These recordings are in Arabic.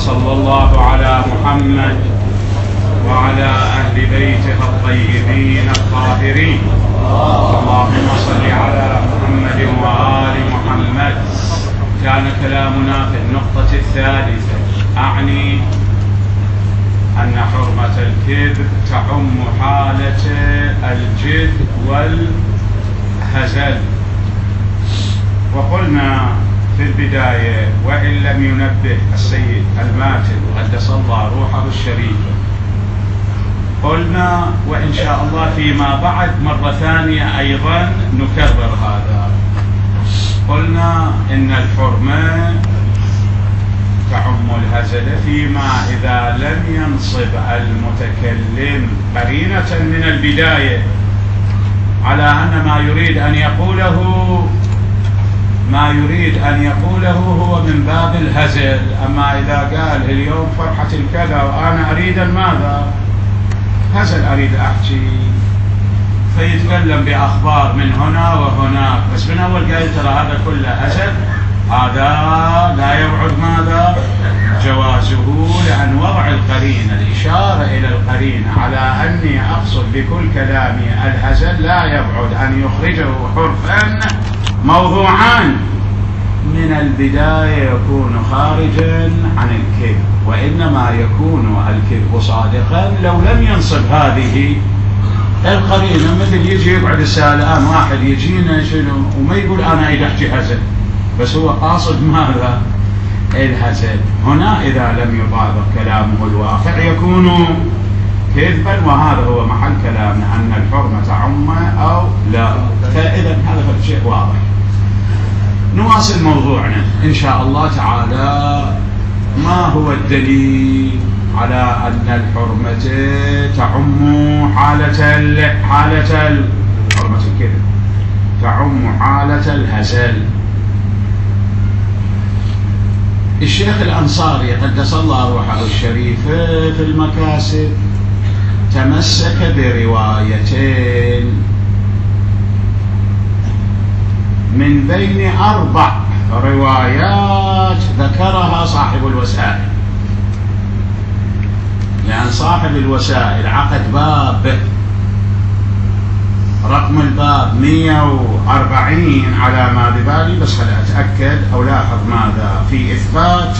وصلى الله على محمد وعلى أهل بيته الطيبين الطاهرين. اللهم صل على محمد وآل محمد. كان كلامنا في النقطة الثالثة، أعني أن حرمة الكذب تعم حالة الجد والهزل. وقلنا في البداية، وإن لم ينبه السيد الماتب قدس الله روحه الشريفة، قلنا وإن شاء الله فيما بعد مرة ثانية أيضا نكرر هذا. قلنا إن الحرمة تعم الهزل فيما إذا لم ينصب المتكلم قرينة من البداية على أن ما يريد أن يقوله هو من باب الهزل. أما إذا قال اليوم فرحة الكذا وأنا أريد ماذا؟ هزل، أريد أحكي، فيتكلم بأخبار من هنا وهناك، بس من أول قال ترى هذا كله هزل، هذا لا يبعد ماذا؟ جوازه، لأن وضع القرينة، الإشارة إلى القرينة على أني أقصد بكل كلامي الهزل لا يبعد أن يخرجه حرفا موضوعان من البداية يكون خارجا عن الكذب، وإنما يكون الكذب صادقا لو لم ينصب هذه القرينة. مثل يجي يقعد السائل الآن واحد يجينا شنو وما يقول أنا أريد أحكي هزل، بس هو قاصد ماذا؟ الهزل. هنا إذا لم يطابق كلامه الواقع يكون كذبا، وهذا هو محل كلامنا أن الحرمة تعم أو لا. فإذا هذا شيء واضح. نواصل موضوعنا إن شاء الله تعالى. ما هو الدليل على أن الحرمة تعم حالة حرمة الكذب تعم حالة الهزل؟ الشيخ الأنصاري قدس الله روحه الشريفة في المكاسب تمسك بروايتين من بين 4 روايات ذكرها صاحب الوسائل، لأن صاحب الوسائل عقد باب، رقم الباب 140 على ما ببالي، بس خلي أتأكد أو لاحظ ماذا في إثبات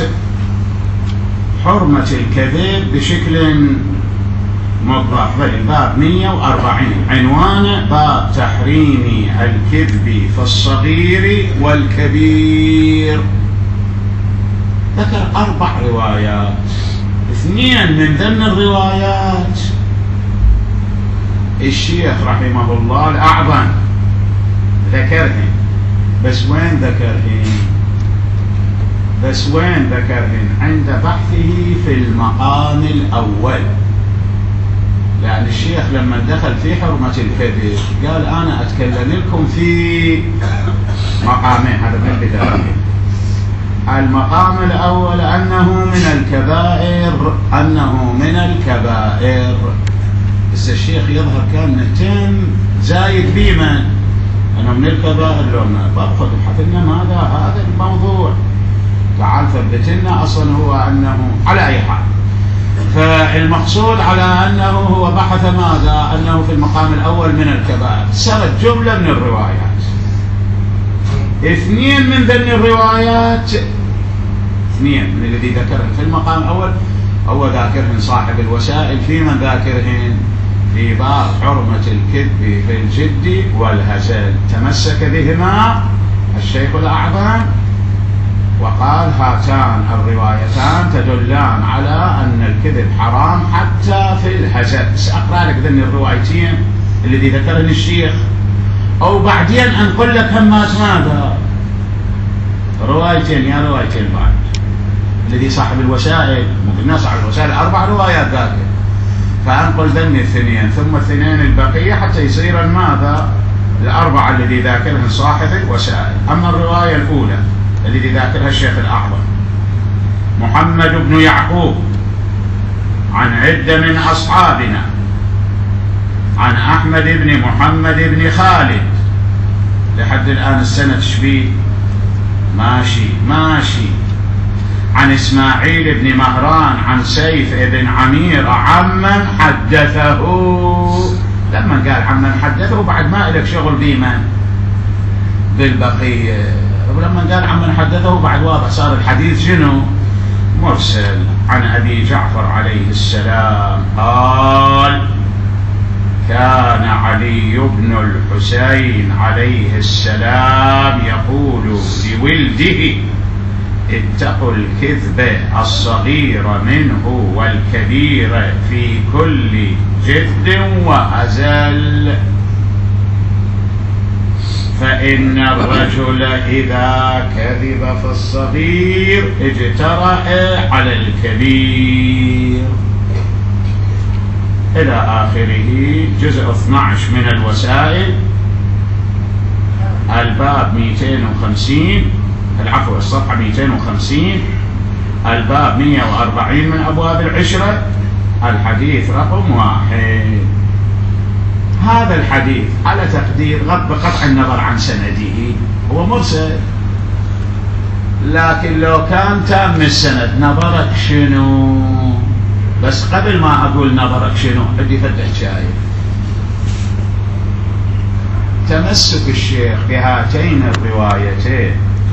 حرمة الكذب بشكل موضح. الباب 140 عنوانه باب تحريم الكذب في الصغير والكبير. ذكر 4 روايات، 2 من ضمن الروايات الشيخ رحمه الله الأعظم ذكرهن، بس وين ذكرهن؟ عند بحثه في المقام الأول. لأن الشيخ لما دخل في حرمة الكذب قال أنا أتكلم لكم في مقامين، هذا من البداية. المقام الأول أنه من الكبائر، بس الشيخ يظهر كان مهتم زايد بيمن أنه من الكبائر. لو ما بأخذ ابحث لنا ماذا هذا الموضوع، تعال ثبت لنا أصلا هو أنه على أي حال. فالمقصود على أنه هو بحث ماذا؟ أنه في المقام الأول من الكبائر. سرد جملة من الروايات، 2 من ضمن الروايات، 2 من الذي ذكرهن في المقام الأول هو ذاكرهن صاحب الوسائل، في من ذاكرهن في باب حرمة الكذب في الجد والهزل. تمسك بهما الشيخ الأعظم وقال هاتان الروايتان تدلان على أن الكذب حرام حتى في الهزل. سأقرأ لك ذن الروايتين الذي ذكرهن الشيخ، أو بعدين أنقل لك همات ماذا؟ روايتين بعد الذي صاحب الوسائل، ممكن صاحب الوسائل 4 روايات ذاكر، فأنقل ذن 2 ثم 2 البقية حتى يصير ماذا؟ 4 الذي ذاكرهن صاحب الوسائل. أما الرواية الأولى الذي ذاكرها الشيخ الأعظم محمد بن يعقوب عن عدة من أصحابنا عن أحمد بن محمد بن خالد، لحد الآن السنة تشبيه ماشي. عن إسماعيل بن مهران عن سيف بن عمير عمن حدثه. لما قال عمن حدثه بعد ما إلك شغل بيمن بالبقية، ولما قال عمن حدثه بعد واضح صار الحديث شنو؟ مرسل. عن أبي جعفر عليه السلام قال: كان علي بن الحسين عليه السلام يقول لولده: اتقوا الكذب الصغير منه والكبير في كل جد وهزل، فإن الرجل إذا كذب في الصغير اجترأ على الكبير. إلى آخره. جزء 12 من الوسائل، الباب 250، العفو الصفحة 250، الباب 140 من أبواب العشرة، الحديث رقم 1. هذا الحديث على تقدير بقطع النظر عن سنده هو مرسل، لكن لو كان تام السند نظرك شنو؟ بس قبل ما أقول نظرك شنو عندي فتح شايف. تمسك الشيخ بهاتين الروايتين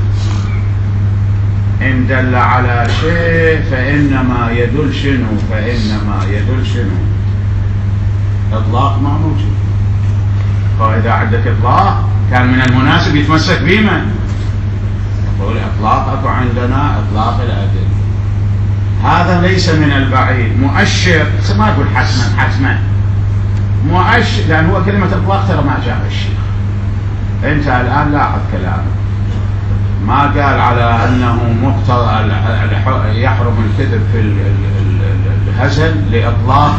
إن دل على شيء فإنما يدل شنو؟ فإنما يدل شنو؟ إطلاق ما موجود. فإذا عندك إطلاق كان من المناسب يتمسك بمن؟ يقول إطلاق أكو عندنا إطلاق الأدل. هذا ليس من البعيد. مؤشر، ما أقول حتما مؤشر، لأن هو كلمة إطلاق ترى ما جاب الشيخ. أنت الآن لاحظ كلامه، ما قال على أنه مقتضى يحرم الكذب في الهزل لإطلاق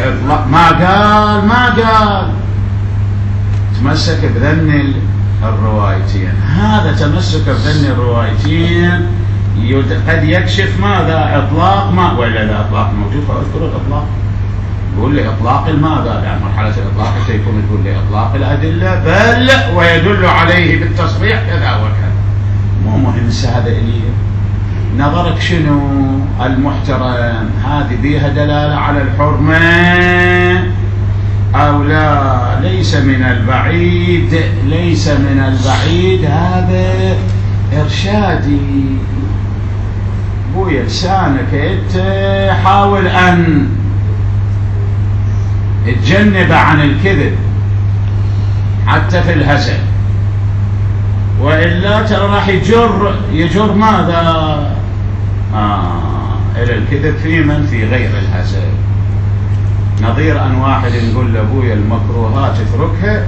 ما قال تمسك بذن الروايتين. هذا تمسك بذن الروايتين قد يكشف ماذا؟ إطلاق ما، ولا لا إطلاق موجود فأذكر الإطلاق. يقول لي إطلاق الماذا؟ لأن مرحلة الإطلاق يكون تقول لي إطلاق الأدلة بل ويدل عليه بالتصريح كذا وكذا. مو مهم هذا إلي نظرك شنو؟ المحترم هذه بيها دلالة على الحرمة أو لا؟ ليس من البعيد، ليس من البعيد، هذا إرشادي. بويا لسانك انت حاول أن تجنب عن الكذب حتى في الهزل، وإلا ترى راح يجر ماذا؟ إلى الكذب في من؟ في غير الهزل. نظير أن واحد يقول لأبويا المكروهات اتركها،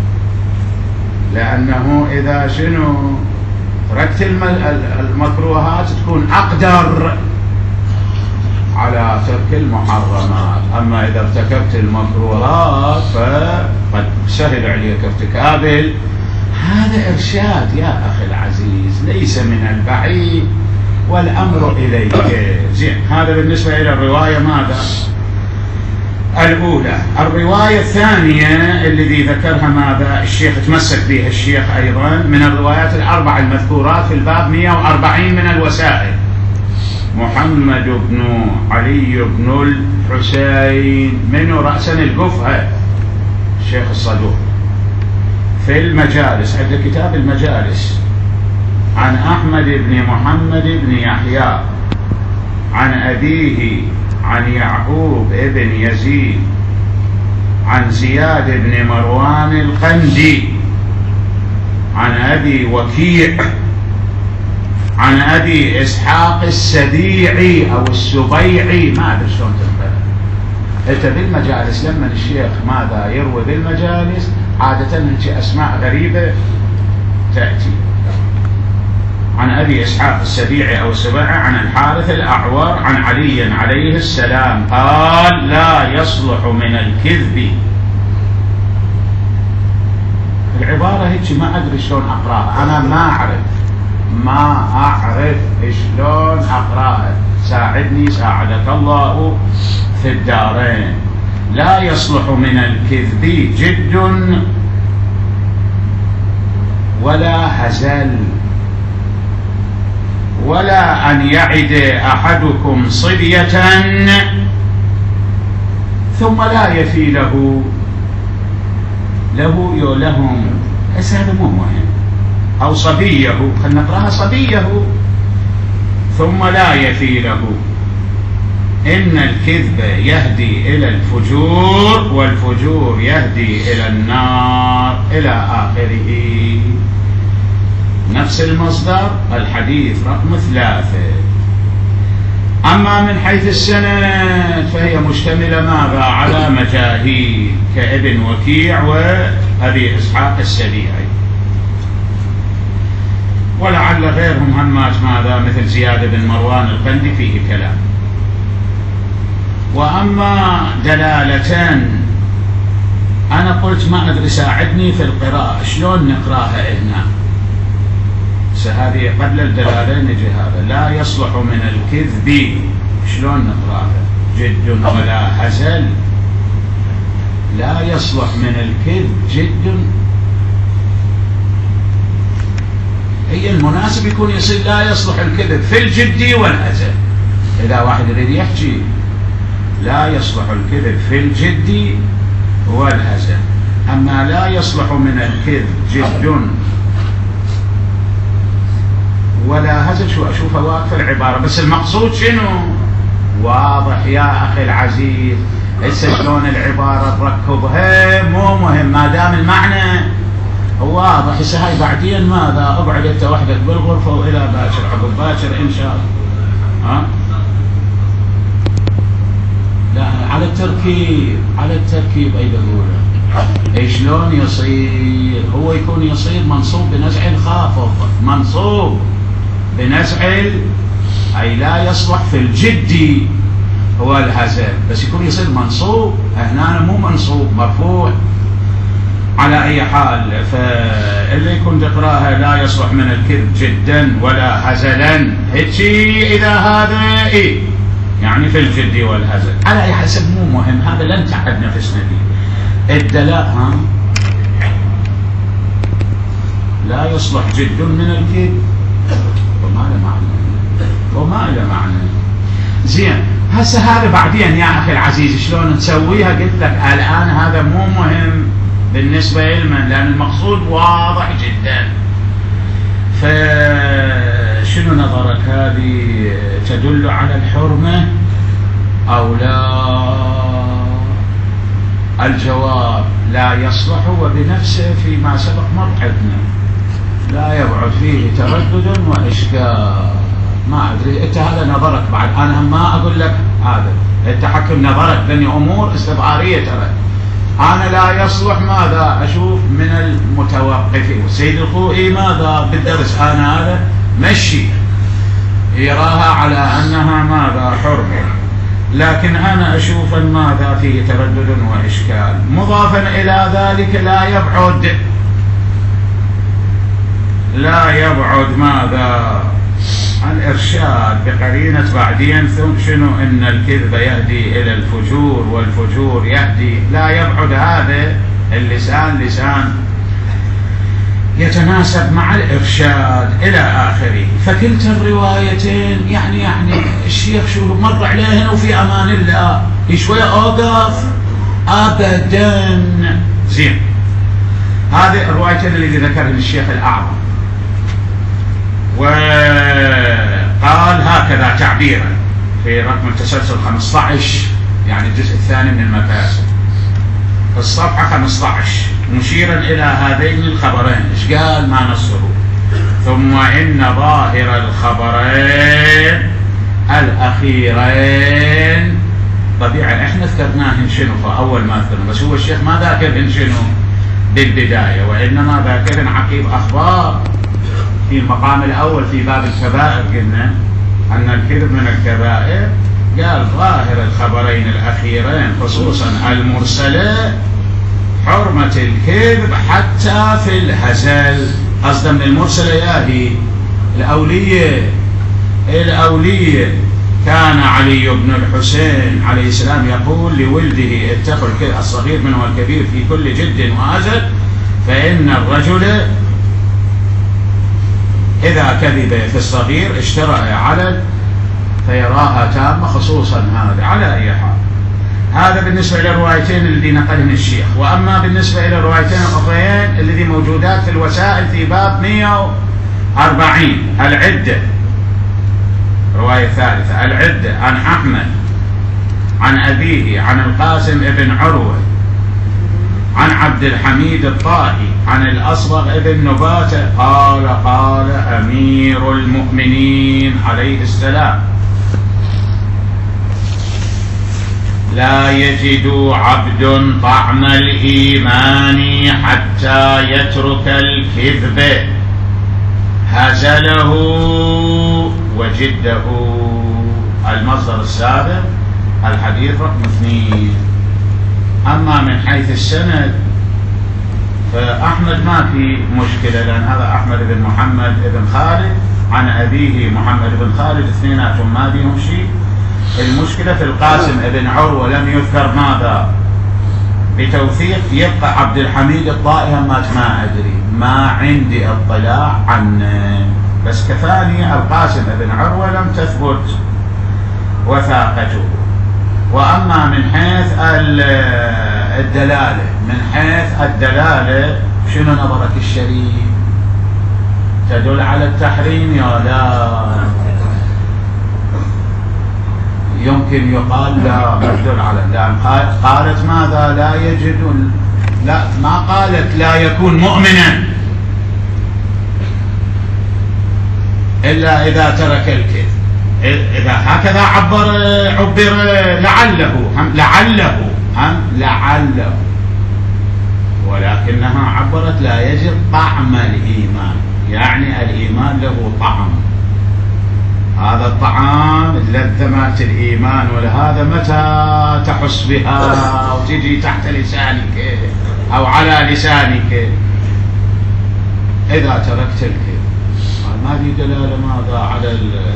لأنه إذا شنو تركت المكروهات تكون أقدر على ترك المحرمات. أما إذا ارتكبت المكروهات فقد سهل عليك ارتكاب. هذا إرشاد يا أخي العزيز، ليس من البعيد والأمر إليك. زين، هذا بالنسبة إلى الرواية ماذا؟ الأولى. الرواية الثانية الذي ذكرها ماذا؟ الشيخ تمسك بها الشيخ أيضا من الروايات الأربع المذكورات في الباب 140 من الوسائل. محمد بن علي بن الحسين منه رأسا القفها الشيخ الصدوق في المجالس، عند كتاب المجالس، عن أحمد بن محمد بن يحيى عن أبيه عن يعقوب بن يزيد عن زياد بن مروان القندي عن أبي وكيع عن أبي إسحاق السبيعي أو السبيعي، ما أدري شلون تنطق. أنت بالمجالس لما الشيخ ماذا يروي بالمجالس عادة هيك أسماء غريبة تأتي. عن أبي إسحاق السبيعي أو السبيعي عن الحارث الأعور عن علي عليه السلام قال: لا يصلح من الكذب. العبارة هيك ما أدري شلون أقراها، أنا ما أعرف شلون أقراها. ساعدني ساعدك الله في الدارين. لا يصلح من الكذب جد ولا هزل. ولا أن يعد أحدكم صبية ثم لا يفي لهم. هذا مو مهم. أو صبيه، خلنا نقراها صبيه ثم لا يفي له. إن الكذب يهدي إلى الفجور والفجور يهدي إلى النار إلى آخره. نفس المصدر، الحديث رقم 3. أما من حيث السند فهي مشتملة ماذا؟ على مجاهيل كابن وكيع وأبي إسحاق السبيعي، ولعل غيرهم هماش ماذا مثل زياد بن مروان القندي فيه كلام. وأما دلالتان أنا قلت ما أدري ساعدني في القراءة شلون نقراها هنا. هذه قبل الدلالة نجي هذا لا يصلح من الكذب، شلون نقراها؟ جد ولا هزل. لا يصلح من الكذب جد، هي المناسب يكون يصير لا يصلح الكذب في الجد والهزل. إذا واحد يريد يحكي لا يصلح الكذب في الجد والهزل. أما لا يصلح من الكذب جد ولا هزل، شو أشوفها واقفة العبارة، بس المقصود شنو؟ واضح يا أخي العزيز. هسه شلون العبارة تركبها مو مهم، ما دام المعنى واضح. هسه هاي بعدين ماذا؟ اقعد انت وحدك بالغرفة وإلى باكر، عقب باكر إن شاء الله. ها؟ لا، على التركيب أي بقوله. شلون يصير؟ هو يكون يصير منصوب بنزع الخافض، منصوب بنزع أي لا يصلح في الجد هو الهزل، بس يكون يصير منصوب. هنا مو منصوب، مرفوع. على أي حال فاللي يكون تقراها لا يصلح من الكذب جدا ولا هزلا، هيجي إذا هذا إيه يعني في الجد والهزل. على أي حسب مو مهم، هذا لن تعد نفسنا به. الدلاء لا يصلح جد من الكذب وما له معنى. زين، هسه هذا بعدين يا أخي العزيز شلون نسويها؟ قلت لك الآن هذا مو مهم بالنسبة لمن، لأن المقصود واضح جدا. فشنو نظرك؟ هذه تدل على الحرمة أو لا؟ الجواب لا يصلح، وبنفسه فيما سبق مرحبنا لا يبعد فيه تردد وإشكال. ما أدري أنت هذا نظرك، بعد أنا ما أقول لك هذا، أنت حكم نظرك، لأن أمور استبعارية. ترى أنا لا يصلح ماذا أشوف من المتوقفين. والسيد الخوئي ماذا بالدرس أنا هذا مشي يراها على أنها ماذا حرمة، لكن أنا أشوف ماذا فيه تردد وإشكال. مضافا إلى ذلك لا يبعد ماذا الإرشاد بقرينة بعدين ثم شنو؟ إن الكذب يهدي إلى الفجور والفجور يهدي. لا يبعد هذا اللسان لسان يتناسب مع الإرشاد إلى آخره. فكلتا الروايتين يعني الشيخ شو مر عليهن وفي أمان الله شوية أوقف أبدا. زين، هذه الروايتين اللي ذكرها الشيخ الأعظم، وقال هكذا تعبيرا في رقم التسلسل 15، يعني الجزء الثاني من المكاسب في الصفحة 15، مشيرا إلى هذين الخبرين. إيش قال؟ ما نصه. ثم إن ظاهر الخبرين الأخيرين طبيعي احنا ذكرناهن شنو فأول ما ذكرنا، بس هو الشيخ ما ذاكرهن شنو بالبداية، وإنما ذاكرهن عقيب أخبار في المقام الأول في باب الكبائر. قلنا أن الكذب من الكبائر. قال ظاهر الخبرين الأخيرين خصوصا المرسلة حرمة الكذب حتى في الهزل. قصدا من المرسلة ياهي الأولية. كان علي بن الحسين عليه السلام يقول لولده اتقوا الصغير منه والكبير في كل جد وهزل، فإن الرجل إذا كذب في الصغير اشترى على فيراها تامة، خصوصا هذا على أي حال. هذا بالنسبة إلى الروايتين الذي نقلهم الشيخ. وأما بالنسبة إلى الروايتين الأخريين الذي موجودات في الوسائل في باب 140 العدة، رواية ثالثة العدة عن أحمد عن أبيه عن القاسم ابن عروة عن عبد الحميد الطائي عن الأصبغ ابن نباتة قال أمير المؤمنين عليه السلام: لا يجد عبد طعم الإيمان حتى يترك الكذب هزله وجده. المصدر السابق الحديث رقم 2. أما من حيث السند فأحمد ما في مشكلة، لأن هذا أحمد بن محمد بن خالد عن أبيه محمد بن خالد، اثنيناتهم ما بيهم شيء. المشكلة في القاسم بن عروة لم يذكر ماذا بتوثيق. يبقى عبد الحميد الطائي ما أدري، ما عندي اطلاع عنه، بس كفاني القاسم بن عروة لم تثبت وثاقته. وأما من حيث الدلالة، من حيث الدلالة شنو نظرك الشريف؟ تدل على التحريم يا لا؟ يمكن يقال لا، ما تدل على، لأن قالت ماذا؟ لا يجد، لا ما قالت لا يكون مؤمنا إلا إذا ترك الكذب. إذا هكذا عبر لعله، ولكنها عبرت لا يجد طعم الإيمان، يعني الإيمان له طعم. هذا الطعام اللذة مالت الإيمان، ولهذا متى تحس بها وتجي تحت لسانك أو على لسانك؟ إذا تركت الكذب. ما في دلالة ماذا على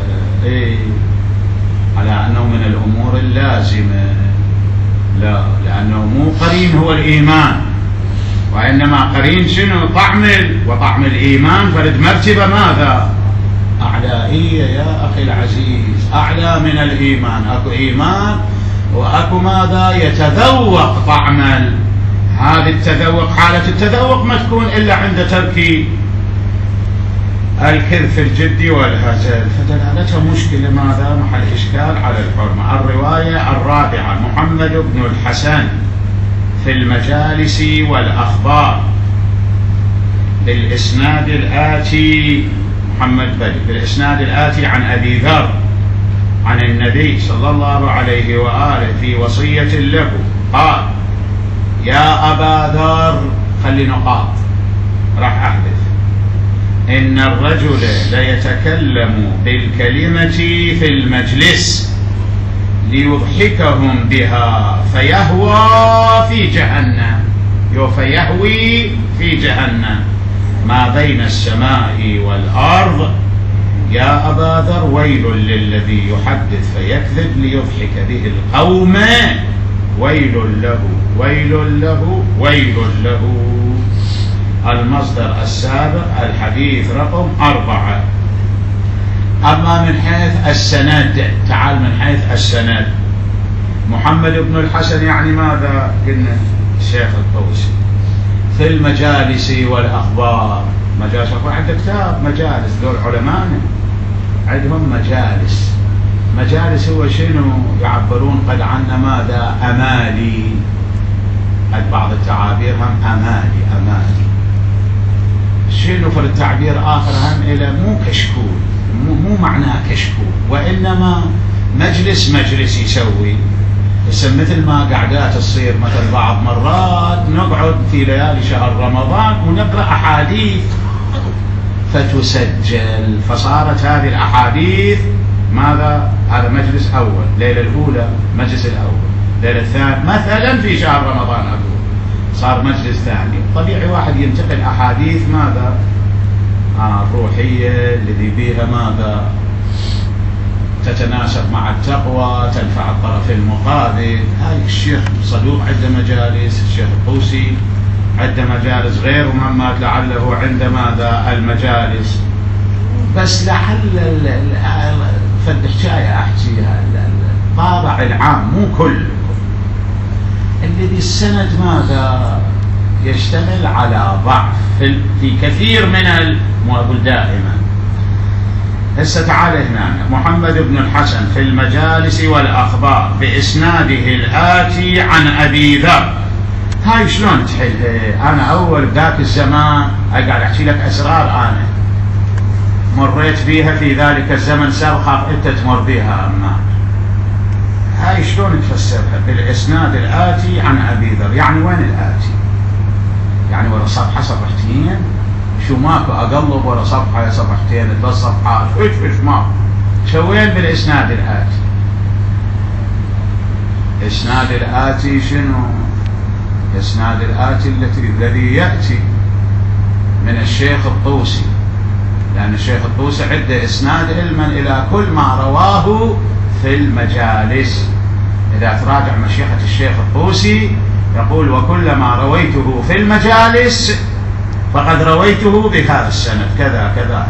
على أنه من الأمور اللازمة، لا، لأنه مو قرين هو الإيمان، وإنما قرين شنو؟ وطعم الإيمان فرد مرتبة ماذا؟ أعلائية يا أخي العزيز، أعلى من الإيمان. أكو إيمان وأكو ماذا؟ يتذوق طعم. هذا التذوق، حالة التذوق ما تكون إلا عند ترك الكذب في الجد والهزل، فدلالتها مشكلة ماذا؟ محل إشكال على الحرمة. الرواية الرابعة: محمد بن الحسن في المجالس والأخبار بالإسناد الآتي، محمد بن بالإسناد الآتي عن أبي ذر عن النبي صلى الله عليه وآله في وصية له قال: يا أبا ذر، خلي نقاط راح أحدث، إن الرجل ليتكلم بالكلمة في المجلس ليضحكهم بها فيهوي في جهنم ما بين السماء والأرض. يا أبا ذر، ويل للذي يحدث فيكذب ليضحك به القوم، ويل له ويل له ويل له. المصدر السابق الحديث رقم 4. أما من حيث السند، تعال من حيث السند. محمد بن الحسن يعني ماذا؟ قلنا الشيخ الطوسي في المجالس والأخبار. مجالس عنده كتاب مجالس، دول علماء عندهم مجالس هو شنو؟ يعبرون قد عنا ماذا؟ أمالي. بعض التعابير هم أمالي. شنو في التعبير آخر هم إلى مو كشكول، مو معناه كشكول، وإنما مجلس يسوي مثل ما قعدات تصير. مثل بعض مرات نقعد في ليالي شهر رمضان ونقرأ أحاديث فتسجل، فصارت هذه الأحاديث ماذا؟ هذا مجلس أول، ليلة الأولى مجلس الأول، ليلة الثانية مثلا في شهر رمضان أقول صار مجلس ثاني. طبيعي واحد ينتقل أحاديث ماذا؟ الروحية الذي بها ماذا؟ تتناسب مع التقوى، تنفع الطرف المقابل. هاي الشيخ صدوق عنده مجالس، الشيخ الطوسي عنده مجالس، غير مهمات لعله عنده ماذا؟ المجالس. بس لعل فالحكاية أحكيها الطابع العام مو كل الذي السند ماذا يشتمل على ضعف في كثير من ما أقول دائما. هسه تعال هنا محمد بن الحسن في المجالس والأخبار بإسناده الآتي عن أبي ذر. هاي شلون تحلها؟ أنا أول ذاك الزمان أقعد أحكي لك أسرار أنا مريت بيها في ذلك الزمن سابقا أنت تمر بها. أما هاي شلون تفسرها؟ بالإسناد الآتي عن أبي ذر، يعني وين الآتي؟ يعني ورا صفحة صفحتين؟ شو ماكو أقلب ورا صفحة صفحتين 3 صفحات إيش ماكو؟ شوين بالإسناد الآتي؟ إسناد الآتي شنو؟ إسناد الآتي الذي يأتي من الشيخ الطوسي، لأن الشيخ الطوسي عنده إسناد علما إلى كل ما رواه في المجالس. إذا تراجع مشيخة الشيخ الطوسي يقول وكل ما رويته في المجالس فقد رويته بهذا السند كذا كذا.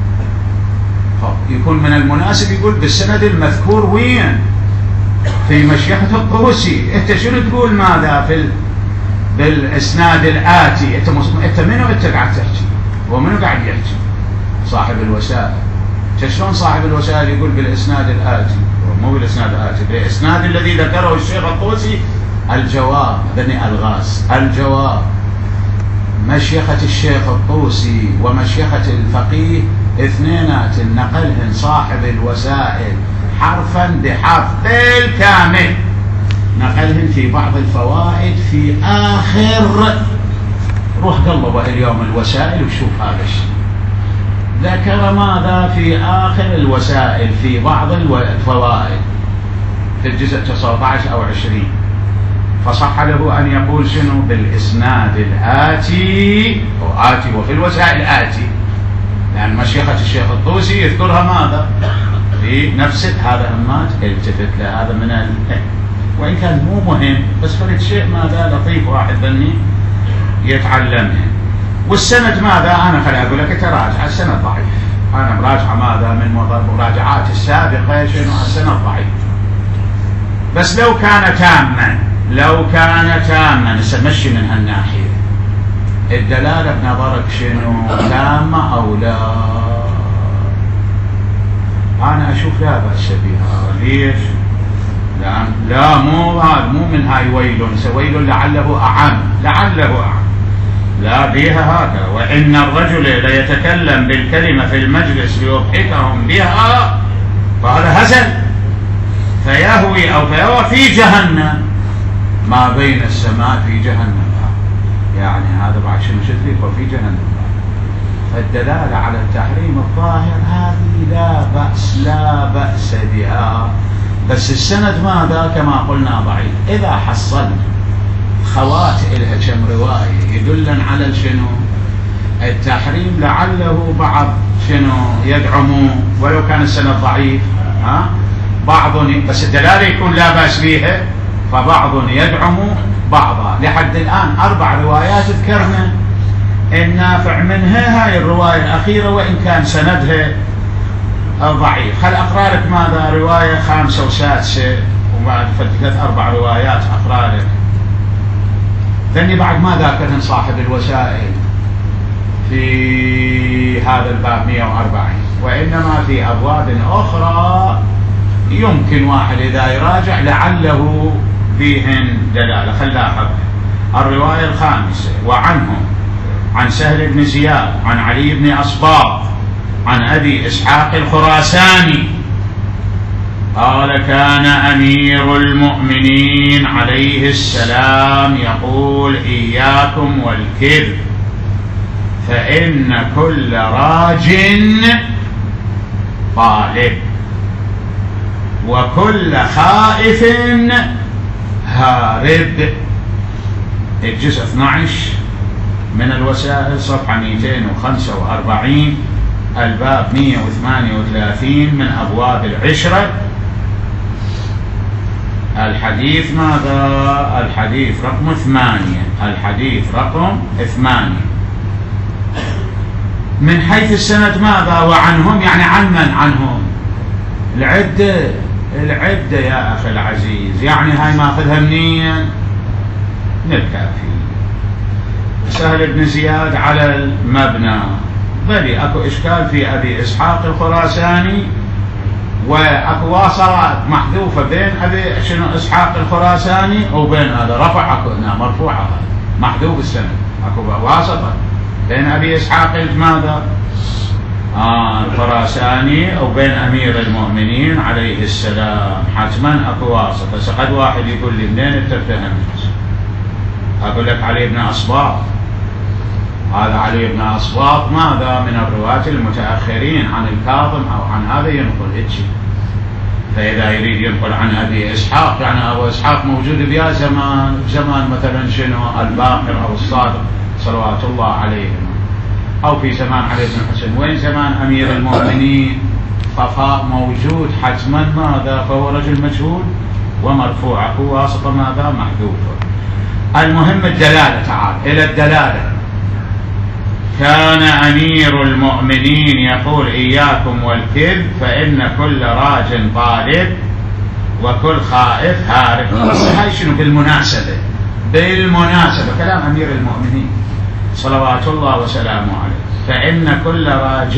يكون من المناسب يقول بالسند المذكور وين؟ في مشيخة الطوسي. انت شنو تقول ماذا بالاسناد الآتي؟ انت منو انت قاعد تحكي؟ ومنو قاعد يحكي؟ صاحب الوسائل. شلون صاحب الوسائل يقول بالاسناد الآتي؟ مو بالاسناد الآتي، بالاسناد الذي ذكره الشيخ الطوسي. الجواب بني الغاز، الجواب مشيخة الشيخ الطوسي ومشيخة الفقيه اثنينات نقلهن صاحب الوسائل حرفا بحرف بالكامل، نقلهن في بعض الفوائد في آخر. روح قلب اليوم الوسائل وشوف هذا الشيء. ذكر ماذا في آخر الوسائل في بعض الفوائد في الجزء 19 أو 20. فصح له أن يقول شنو؟ بالإسناد الآتي، وآتي وفي الوسائل آتي، لأن مشيخة الشيخ الطوسي يذكرها ماذا؟ في نفس هذا. أما التفت لهذا من وإن كان مو مهم، بس فرد شيء ماذا لطيف واحد بني يتعلمه. والسند ماذا؟ أنا خلي أقول لك تراجع السند ضعيف. أنا مراجعة ماذا من مراجعات السابقة شنو؟ السند ضعيف. بس لو كان تاما، لو كان تاما نمشي من هالناحية. الدلالة بنظرك شنو؟ تامة أو لا؟ أنا أشوف لا بأس بها. ليش؟ لا مو من هاي ويل، ويل لعله أعم، لعله أعم. لا بها هكذا. وإن الرجل ليتكلم بالكلمة في المجلس ليضحكهم بها فهذا هزل فيهوي أو فيهوى في جهنم، ما بين السماء في جهنم. يعني هذا بعد شنو شتريك وفي جهنم. فالدلالة على التحريم الظاهر هذه لا بأس بها. بس السند ماذا؟ كما قلنا ضعيف. إذا حصلنا خوات إلها كم رواية يدلن على شنو؟ التحريم، لعله بعض شنو يدعم ولو كان السند ضعيف. بعض بس الدلالة يكون لا بأس بها، فبعض يدعم بعضها. لحد الآن 4 روايات ذكرنا النافع منها هاي الرواية الأخيرة وإن كان سندها ضعيف. خل أقرأ لك ماذا رواية 5 و6 وبعد 3-4 روايات أقرأ لك. ذني بعد ما ذاكرهن صاحب الوسائل في هذا الباب 140، وإنما في أبواب أخرى يمكن واحد إذا يراجع لعله فيهن دلالة. خلاها الرواية 5 وعنهم عن سهل بن زياد عن علي بن أصباط عن أبي إسحاق الخراساني قال كان أمير المؤمنين عليه السلام يقول إياكم والكذب فإن كل راج طالب وكل خائف هارب. الجزء 12 من الوسائل صفحة 245 الباب 138 من أبواب العشرة. الحديث ماذا؟ الحديث رقم 8. الحديث رقم 8. من حيث السند ماذا؟ وعنهم يعني عن من؟ عنهم العدة يا أخي العزيز، يعني هاي ماخذها منين؟ من الكافي. سهل بن زياد على المبنى، بلي اكو اشكال في ابي اسحاق الخراساني، واكو واصلات محذوفه بين ابي اسحاق الخراساني وبين هذا رفع، اكو هنا مرفوعه هذا محذوف السند، اكو واسطه بين ابي اسحاق ماذا؟ الخراساني وبين امير المؤمنين عليه السلام، حتما اكو واسطه. سقد واحد يقول لي منين انت اتهمت؟ اقول لك علي بن اصباط. هذا علي بن أصباط ماذا؟ من الرواة المتأخرين عن الكاظم أو عن هذا ينقل هيك. فإذا يريد ينقل عن أبي إسحاق يعني أبو إسحاق موجود بيا زمان مثلا شنو الباقر أو الصادق صلوات الله عليهم، أو في زمان علي بن الحسن. وين زمان أمير المؤمنين؟ فخاء موجود حتما ماذا؟ فهو رجل مجهول ومرفوع، هو واسطة ماذا؟ محذوفة. المهم الدلالة، تعال إلى الدلالة. كان أمير المؤمنين يقول إياكم والكذب فإن كل راج طالب وكل خائف هارب. هاي شنو بالمناسبة كلام أمير المؤمنين صلوات الله وسلامه عليه. فإن كل راج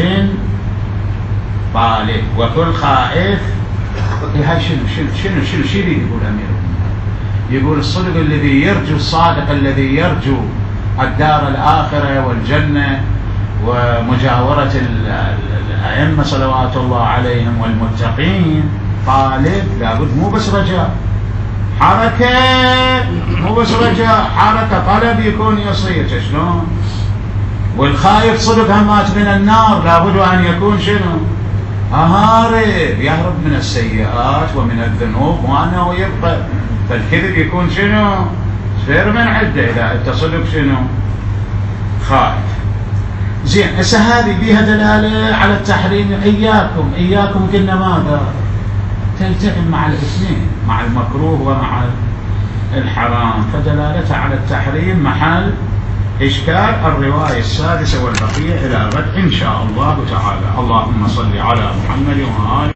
طالب وكل خائف، هاي شنو يقول أمير المؤمنين؟ يقول الصدق الذي يرجو، الصادق الذي يرجو الدار الآخرة والجنة ومجاورة الأئمة صلوات الله عليهم والمتقين، طالب لابد مو بس رجاء، حركة، مو بس رجاء، حركة، طلب يكون يصير. شلون؟ والخايف صدق همات من النار لابد أن يكون شنو؟ هارب، يهرب من السيئات ومن الذنوب وأنه يبقى. فالكذب يكون شنو؟ غير من عدة إذا أنت صدق شنو؟ خائف. زين، هسه هذه بيها دلالة على التحريم. إياكم قلنا ماذا؟ تلتئم مع الاثنين، مع المكروه ومع الحرام، فدلالتها على التحريم محل إشكال. الرواية السادسة والبقية إلى غد إن شاء الله تعالى. اللهم صل على محمد وآله.